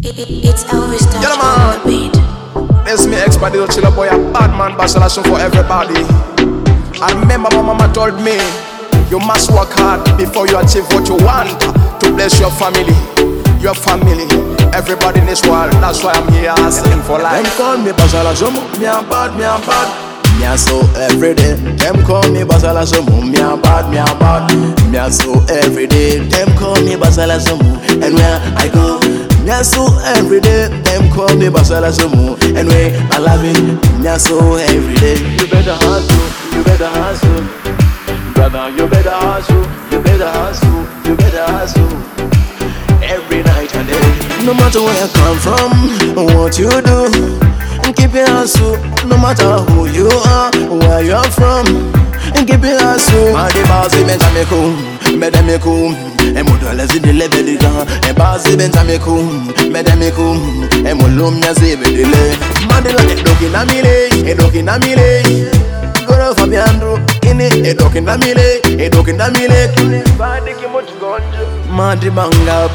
It's Elvis touch Yeah, on the beat. This me ex-body, chill boy, a bad man, bachelor for everybody. I remember my mama told me, you must work hard before you achieve what you want to bless your family, everybody in this world. That's why I'm here hustling for life. Them call me Basala Somo, me a bad. Me a so every day. Them call me Basala Somo, me a bad. Me a so every day. Them call me Basala Somo, and where I go, me a so every day. Them call me Basala Somo, and where I love it, me a so every day. You better hustle, brother. You better hustle. Every night and day. No matter where you come from, what you do, keep it hustle. No matter who you are, where you're from, keep it hustle. Madi bazi bentamekum, emudala zidile beliga. Bazi bentamekum, emulum yazibidile. Madela edokina mile. Goro Fabiandro, edokina mile. Badi kimochi gonjo. Madi banga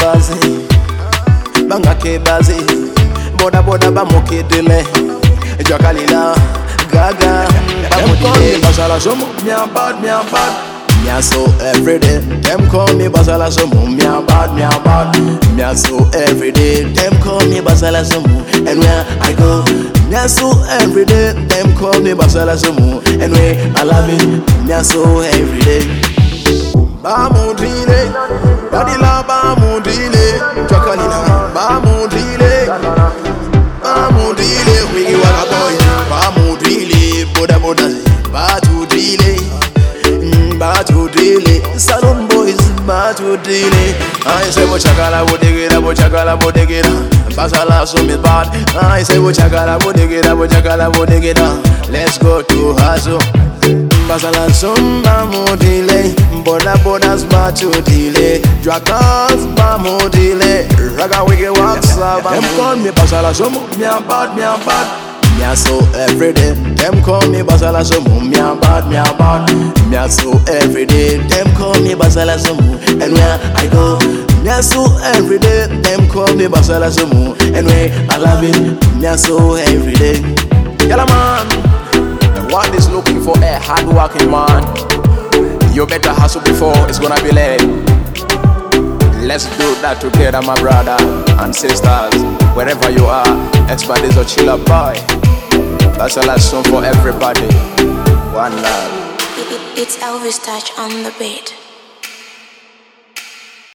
ke bazi, boda bamukidile, Jakalila, Gaga, them call me Basala Somo, me a bad. Me a so every day, them call me Basala Somo, me a bad. Me a so every day, them call me Basala Somo, and where I go, me a so every day, them call me Basala Somo, and where I love it, me a so every day. Bamudile, Badila Bamudile, Jakalina, Bamudile, we were boy, Bamudile, Boda, Batudile, Salon boys, Batudile. I say, Bochagala, Bodegera, Basala, so me bad. I say, Bochagala, Bodegera, let's go to Hazo. Basala, Sumba, Modile, Boda's Batudile, Drakas, Bamudile, Raga, we get wax. Them call me Basala, Somo, me a bad. Me a so every day, them call me Basala Somo, me a bad. Me a so every day, them call me Basala Somo, and where I go, me a so every day, them call me Basala Somo, and where I love it, me a so every day. Yalla man, the world is looking for a hard-working man. You better hustle before it's gonna be late. Let's do that together, my brother and sisters, wherever you are. Ex-Baddies or chill up boy. That's a last song for everybody. One love. It's Elvis touch on the beat.